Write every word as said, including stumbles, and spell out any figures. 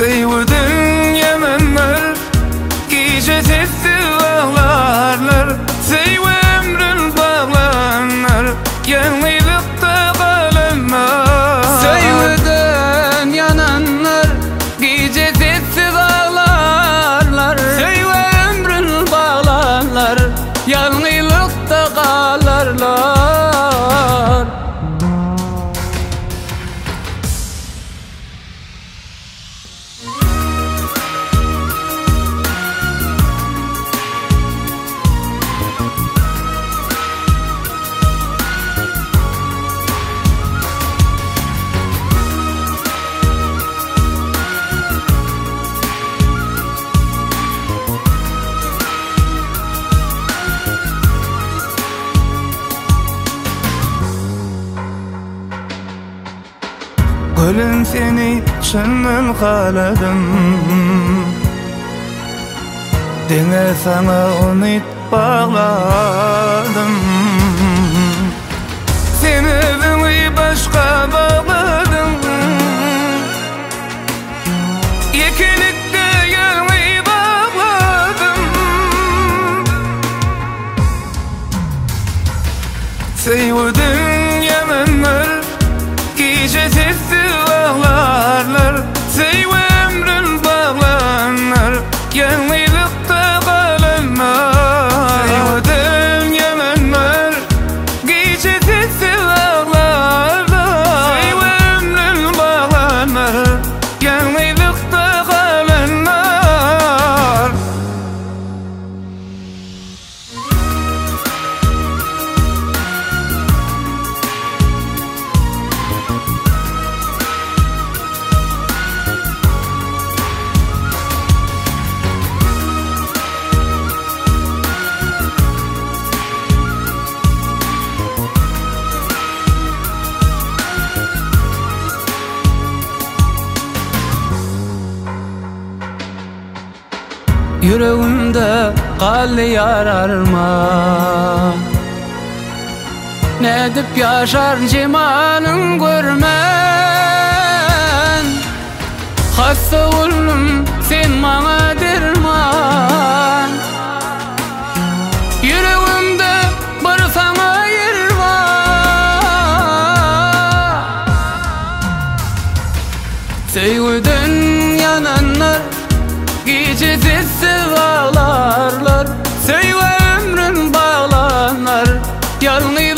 Sevdin yananlar, gece sessiz ağlarlar. Sev ömrün bağlanlar, yalnızlıkta kalanlar. Sevdin yananlar, gece sessiz ağlarlar. Sev ömrün bağlanlar, yalnızlıkta kalarlar. Gülüm seni çınmın kaladım, dene sana umut bağladım. Seni özümü başka bağladım, yekilikte yalnız bağladım. Sevdin yananlar, gece sessiz ağlarlar. Sev ömrün bağlanlar, yalnızlıkta kalanlar. Sevdin yananlar, gece sessiz ağlarlar. Sev ömrün bağlanlar, yalnızlıkta kalanlar. Yüreğimde kal yararma, ne edip yaşar cemalın görmen. Hasta oldum sen bana derman, yüreğimde bir sana yer var. Sevdin yananlar, gece sessiz ağlarlar. Sev ömrün bağlanlar, yalnız